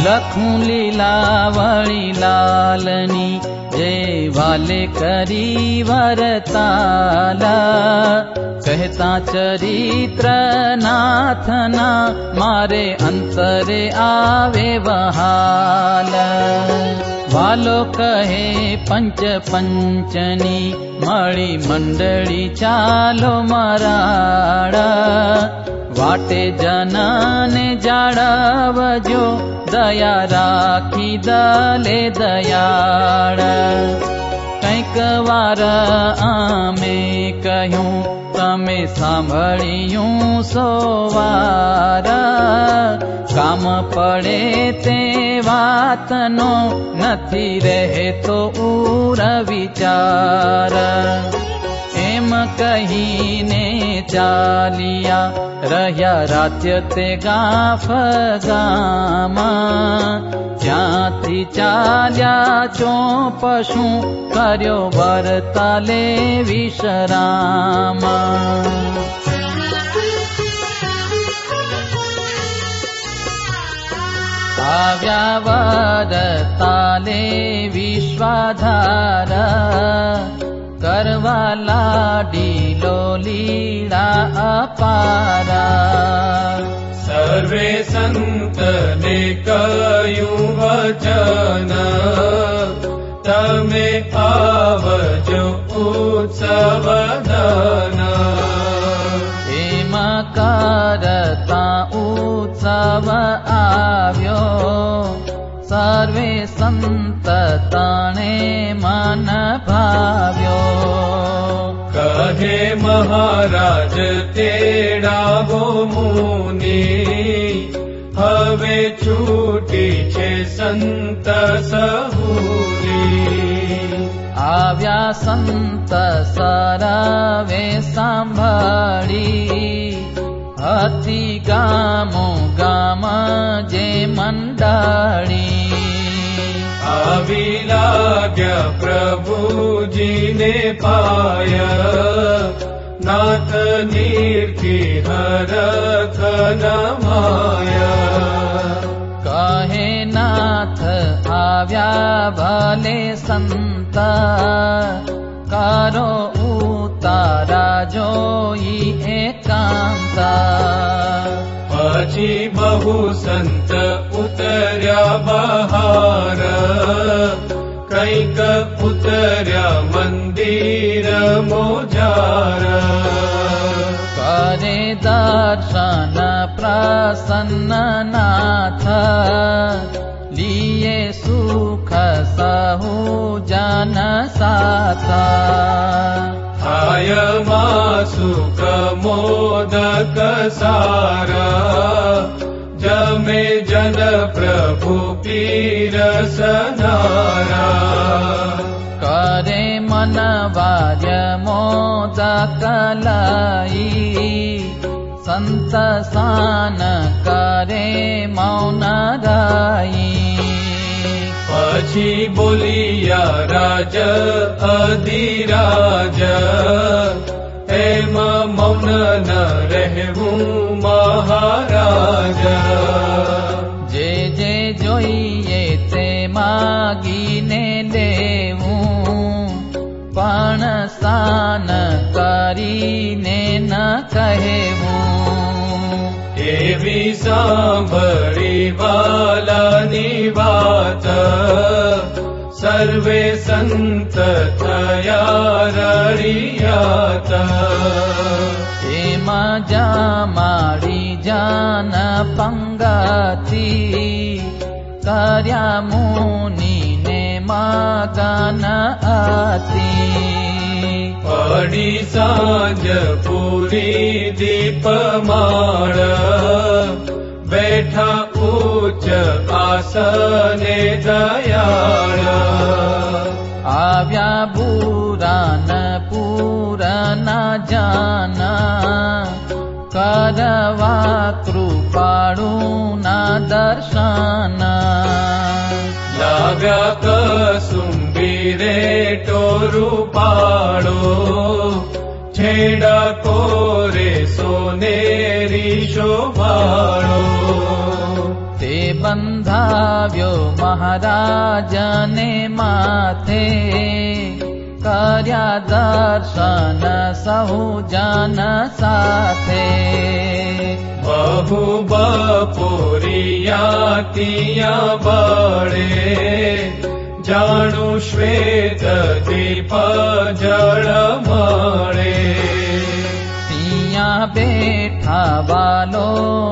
લખું લીલાવળી લાલની જે વાલે કરી વરતાલા કહેતા ચરિત્ર નાથના મારે અંતરે આવે વહાલ વાલો કહે પંચ પંચની મળી મંડળી ચાલો મરાડા વાટે જનને જાળવજો દયા રાખી દલે દયાળ કંઈક વાર આમે કહ્યું તમે સાંભળ્યું સોવાર કામ પડે તે વાતનો નથી રહેતો ઉર વિચાર એમ કહીને ચાલ્યા રહ્યા રાત્ય તે ગાફ ગામાં જ્યાંથી ચાલ્યા ચોપશું કર્યો વરતાલે વિશ્રામ આવ્યા વરતાલે વિશ્વાધાર કરવા લાડીલો લીલા અપારા સર્વે સંતને કહ્યું વચન તમે આવજો ઉત્સવદન એમાં કરતા ઉત્સવ આવ્યો સર્વે સંત તણે મન ભાવ્યો કહે મહારાજ તેડાવો મુનિ હવે છૂટી છે સંત સહુની આવ્યા સંત સરવે સાંભળી હતી ગામો ગામ જે મંડળી આવી લાગ્યા પ્રભુજીને પાય નાથ નીરથી હરખ નમાયા કહે નાથ આવ્યા ભલે સંત કરો ઉતારા જોઈ એકાંત પછી બહુ સંત ઉતર્યા બહાર કંઈક ઉતર્યા મંદિર મોજાર કરે દર્શન પ્રસન્ન નાથ લીએ સુખ સહુ જન સાથ થાય માં સુખ મોદક સારા જમે જન પ્રભુ પીરસનારા કરે મન વાર્ય મોદક લઈ સંત સાન કરે મૌન રહી પછી બોલિયા રાજ અધિરાજ એમ મૌન ન રહેવું મહારાજ જે જે જોઈએ તે માગીને લેવું પણ સાન કરીને ન કહેવું એવી સાંભળી વાલાની વાત સર્વે સંત થયા રળિયાત એમાં જામાડી જાન પંગતી કર્યા મુનિને માગન આતી પડી સાંજ પૂરી દીપમાળ બેઠા ઉચ્ચ આસને દયાળ આવ્યા બુરાન પૂરના જાના કરવા કૃપાળુના દર્શન લાગ્યા કસુંબીરે ટોરું પાડો છેડા કોરે સોનેરી શોભાળો તે બંધાવ્યો મહારાજને માથે, કર્યા દર્શન સહુ જન સાથે. બહુ બપોરિયા તિયા બળે, જાણું શ્વેત દીપ જળ મળે. ત્યાં બેઠા વાલો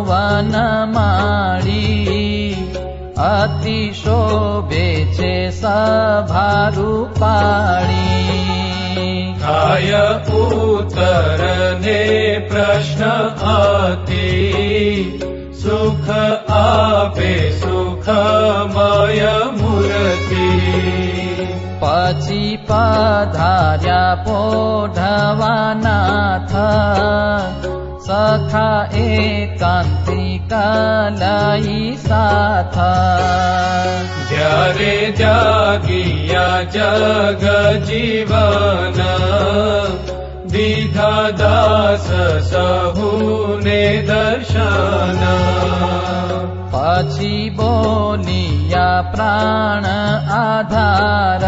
વનમાળી, અતિ શોભે છે સભા રૂપાળી. થાય ઉત્તરને પ્રશ્ન અતિ, સુખ આપે સુખમય મૂર્તિ. પછી પધાર્યા પોઢવાનાથ, સખા એકાંતિક લઈ સાથ. જ્યારે જાગિયા જગ જીવન, દીધા દાસ સહુને દર્શન. પછી બોલિયા પ્રાણ આધાર,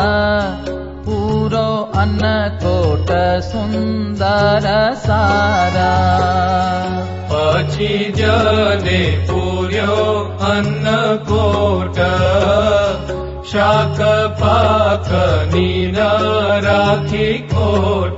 પૂરો અન્નકોટ સુંદર સારા. પછી જને પૂર્યો અન્નકોટ, શાક પાકની ન રાખી ખોટ.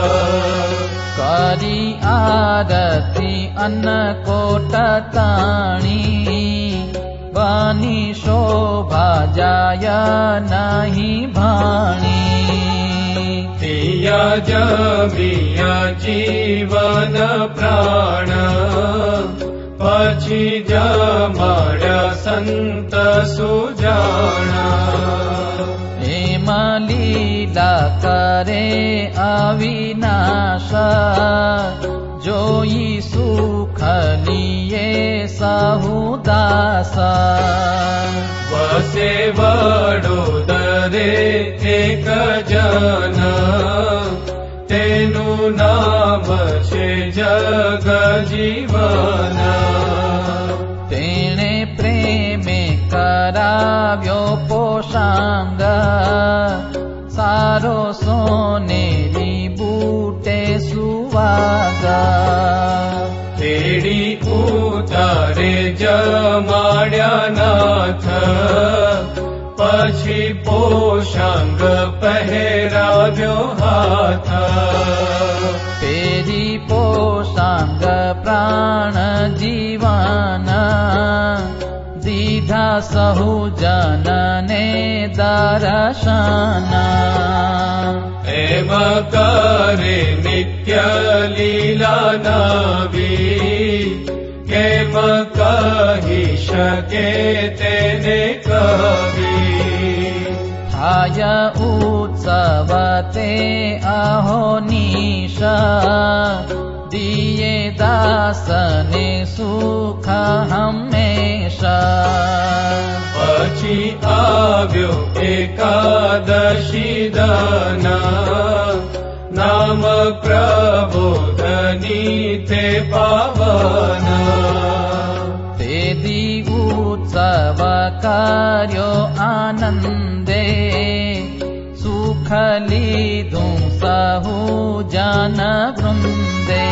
કરી આરતી અન્નકોટ તાણી, બની શોભા જાય નહીં ભાણી. તિયા જમિયા જીવન પ્રાણ, પછી જમાડ્યા સંત સુજાણ. એમ લીલા કરે અવિનાશ, જોઈ સુખ લીએ સહુ દાસ. વસે વડોદરે એક જન, તેનું નામ છે જગજીવન. તેણે પ્રેમે કરાવ્યો પોષાંગ, સારો સોનેરી બૂટે સુવાગ. તેડી ઉતારે જમાડ્યા નાથ, પછી પોષાંગ પહેરાવ્યો હાથ. પેરી પોષાંગ પ્રાણ જીવન, દીધા સહુ જનને દર્શન. એમ કરે નિત્ય લીલા નવી, કેમ કહી શકે તેને કવિ. થાય ઉત્સવ તે અહોનિશ, દિયે દાસને સુખ હંમેશા. પછી આવ્યો એકાદશી દન, નામ પ્રબોધની તે પાવન. તે દી ઉત્સવ કર્યો આનંદે, સુખ લીધું સહુ જન વૃંદે.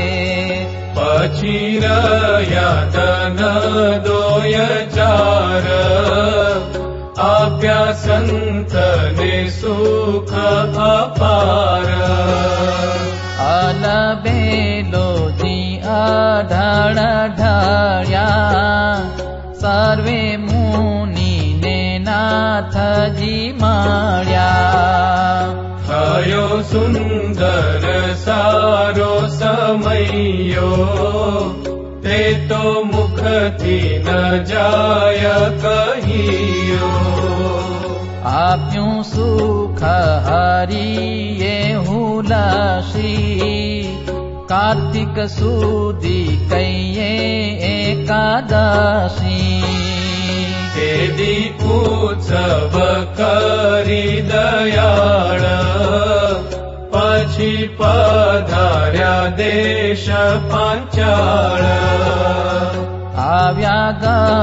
પછી રહ્યા ધન દોય ચાર, આપ્યા સંતને સુખ અપાર. અલબેલોજી અઢળ ઢળ્યા, સર્વે મુનિને નાથજી મળ્યા. થયો સુંદર સારો સમયો, તે તો મુખથી ન જાય કહિયો. આપ્યું સુખ હરિએ હુલાસી, કાર્તિક સુધી કહીએ એકાદશી. તેદી ઉત્સવ કરી દયાળ, પછી પધાર્યા દેશ પાંચાળ. આવ્યા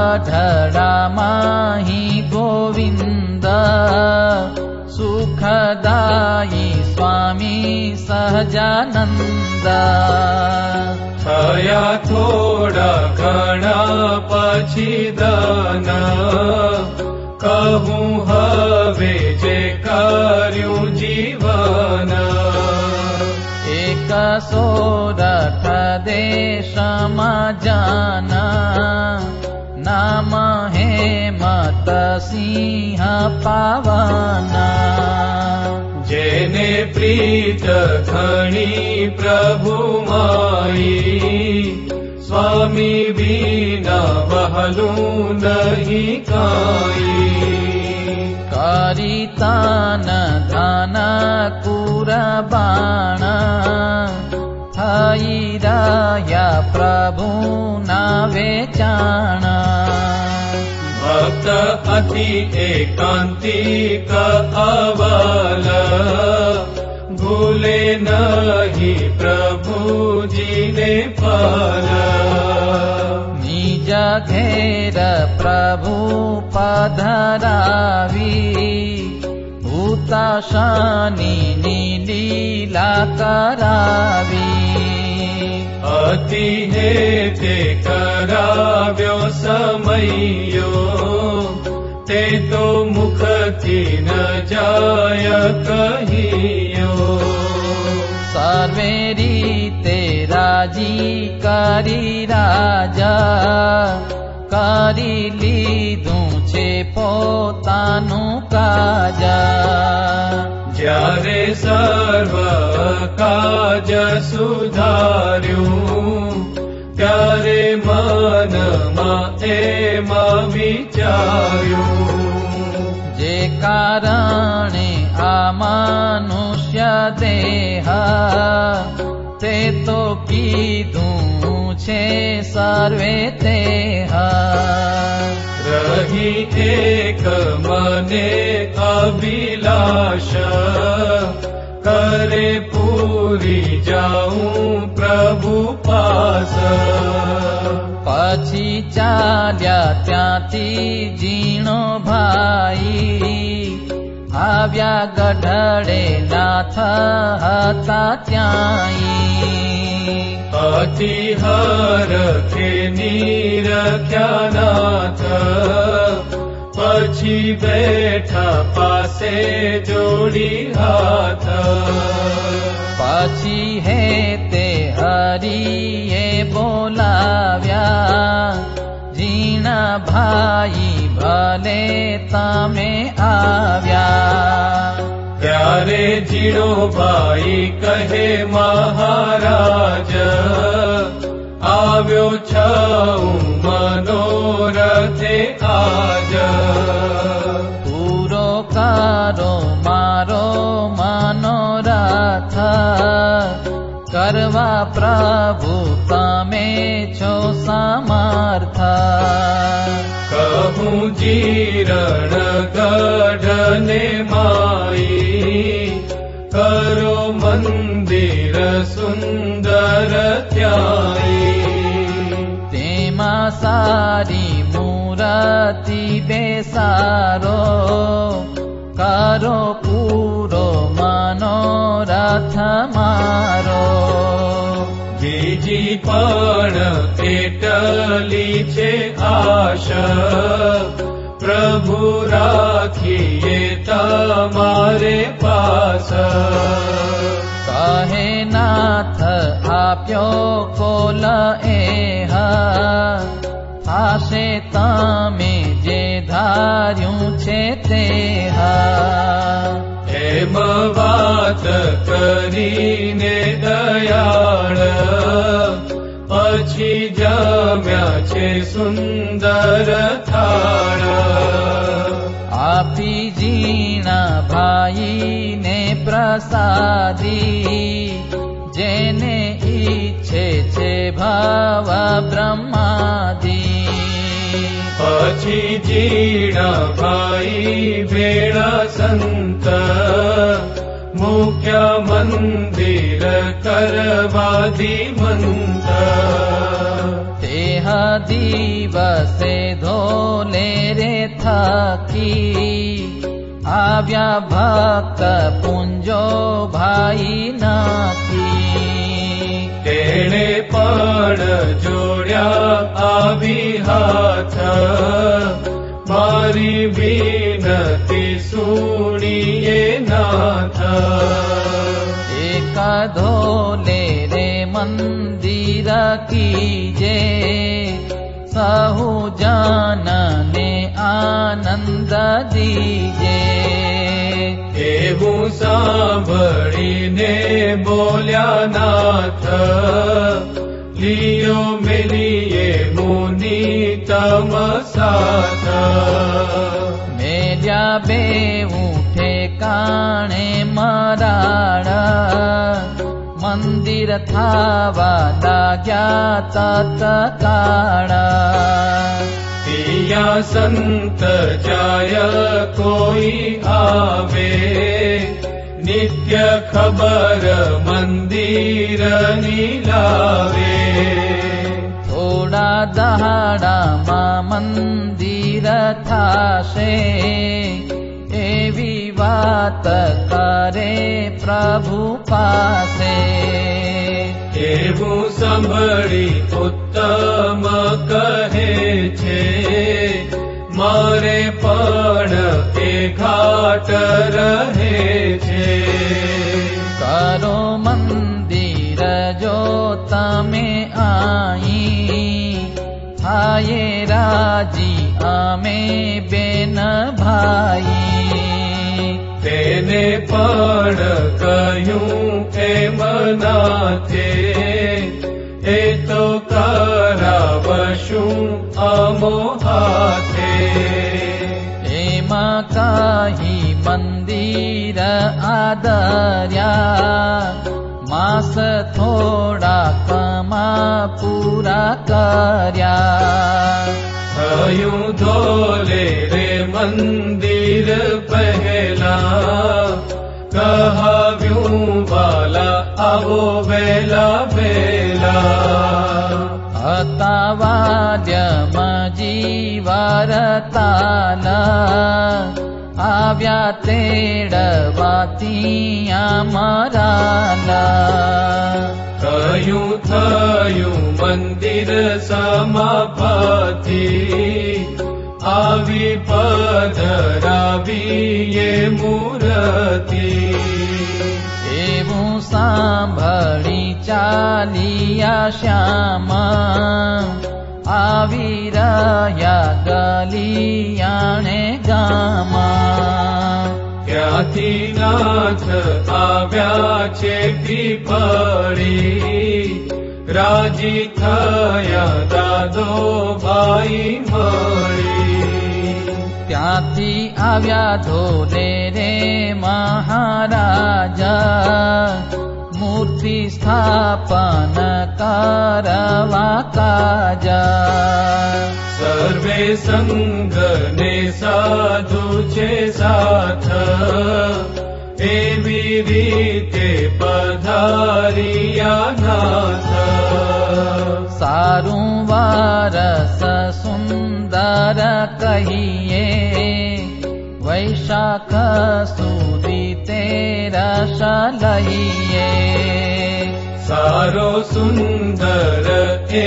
ગઢડામાં ગોવિંદ, સુખદાયી સ્વામી સહજાનંદ. થયા થોડા ઘણા પછી દાન, કહું હવે જે કર્યું જીવન. એક સોરઠ દેશમાં જાના, નામ હેમત સિંહ પાવના. જેને પ્રીત ઘણી પ્રભુ માઈ, સ્વામી વિના વહલું નહીં કાઈ. કરી તાન ધન કુરબાણ, થઈ રહ્યા પ્રભુના વેચાણ. ભક્ત અતિ એકાંતિક અવલ, ભૂલે નહીં પ્રભુજીને ફલ. નિજ ઘેર પ્રભુ પધરાવી, ભૂતાશની લીલા કરાવી. અતિ હેતે કરાવ્યો સમયો, તે તો મુખથી ન જાય કહિયો. સર્વે રીતે રાજી કરી રાજા, કરી લીધું છે પોતાનું કાજા. જ્યારે સર્વ કાજ સુધાર્યું, ત્યારે મનમાં એમાં વિચાર્યું. જે કારણે આ મનુષ્ય દેહ, તે તો કીધું છે સર્વે દેહ. રહી એક મને અભિલાષ, કરે પૂરી જાઉં પ્રભુ પાસ. પછી ચાલ્યા ત્યાંથી જીણો ભાઈ, આવ્યા ગઢડે નાથ હતા ત્યાંઈ. અતિ હરખે નિરખ્યા નાથ, પછી બેઠા પાસે જોડી હાથ. પછી હે તે હરિએ બોલાવ્યા, જીણા ભાઈ ભલે તમે આવ્યા. ત્યારે જીણો ભાઈ કહે મહારાજ, આવ્યો છું મનોરથે આજ. પૂરો કરો મારો મનોરથ, કરવા પ્રભુ તમે છો સમર્થ. કહું જીરણ ગઢને માઈ, કરો મંદિર સુંદર ત્યાંઈ. તેમાં સારી મૂર્તિ બેસારો, કરો પૂરો મનોરથ મારો. બીજી પણ કેટલી છે આશ, પ્રભુ રાખીએ તમારે પાસ. કહે નાથ આપ્યો કોલ એહ, થાશે તમે જે ધાર્યું છે તે. એમ વાત કરીને દયાળ, પછી જમ્યા છે સુંદર થાળ. આપી જીણા ભાઈને પ્રસાદી, જેને ઈચ્છે છે ભાવ બ્રહ્માદી. પછી જીણા ભાઈ ભેળા સંત, મૂક્યા મંદિર કરવાદી મંત તેહ દિવસે ધોલે રે થકી આવ્યા ભક્ત પુંજો ભાઈ નથી તેણે પણ જોડ્યા આવી હાથ મારી વિનતી સુણીએ નાથ એક ધોલે રે મંદિર કીજે સહુ જનને આનંદ દીજે એવું સાંભળીને બોલ્યા નાથ લિયો મેલીએ મુનિ તમ સાથ મેલ્યા બેવું ઠેકાણે મરાળ મંદિર થાવા લાગ્યા તત્કાળ પિયા સંત જાય કોઈ આવે નિત્ય ખબર મંદિરની લાવે થોડા દહાડામાં મંદિર થાશે એવી વાત કરે પ્રભુ પાસે એવું સાંભળી ઉત્તમ કહે છે મારે પણ એ ઘાટ રહે છે કરો મંદિર જો તમે આઈ થાય રાજી અમે બેન ભાઈ તેને પણ કહ્યું એમ નાથે એ તો કરાવશું અમો હાથે એમાં કાહી મંદિર આદર્યા માસ થોડા કમા પૂરા કર્યા થયું ધોલે રે મંદિર પહેલા કહાવ્યું વાલા આવો વેલા વેલા હતા વાદ્યમાં જીવારતાલ આવ્યા તેડવાતી અમારાલ કયું થયું મંદિર સમાપતિ આવી પધરાવીએ મૂર્તિ એવું સાંભળી ચાલિયા શ્યામ આવી રહ્યા ગલિયાણે ગામ ત્યાંથી નાથ આવ્યા છે પીપળી રાજી થયા દાદો ભાઈ મળી ત્યાંથી આવ્યા ધોલે રે મહારાજા મૂર્તિ સ્થાપન કરવા કાજા સર્વે સંગને સાધુ છે સાથ એવી રીતે પધારિયા નાથ સારું વારસ સુંદર કહીએ વૈશાખ સુધી તેરસ લઈએ સારો સુંદર એ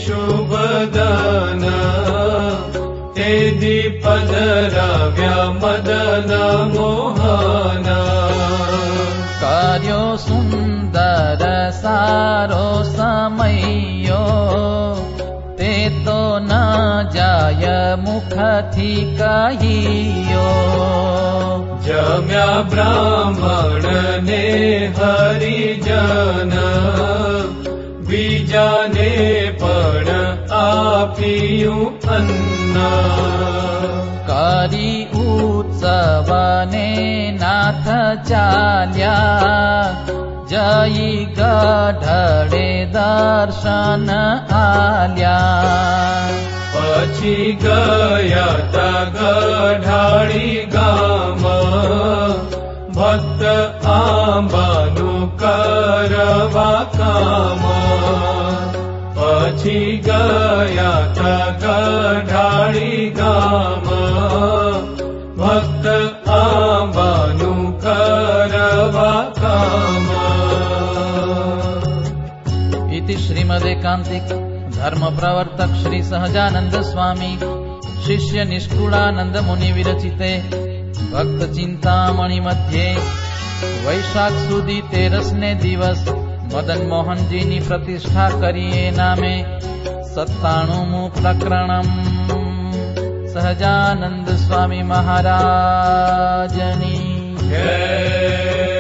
શુભદન તે પધરાવ્યા મદન મોહન કર્યો સુંદર સારો સમયો તે તો ન જાય મુખથી કહીયો જમ્યા બ્રાહ્મણ ને હરિજન બીજાને પણ આપ્યું અન્ન કરી ઉત્સવને નાથ ચાલ્યા જઈ ગઢડે દર્શન આલ્યા પછી ગયા તા ગઢાળી ગામ ભક્ત આ આંબાનું કરવા કામ પછી ગયા તા ગઢાળી ગામ ભક્ત આંબાનું કરવા કામ. इति श्रीमदेकांतिक धर्म प्रवर्तक श्री सहजानंद स्वामी शिष्य निष्कुलानंद मुनि विरचिते भक्त चिंतामणि मध्ये वैशाख सुदी 13 दिवस मदन मोहनजी नी प्रतिष्ठा करिए नामे 97 प्रकरणम. सहजानंद स्वामी महाराजनी जय.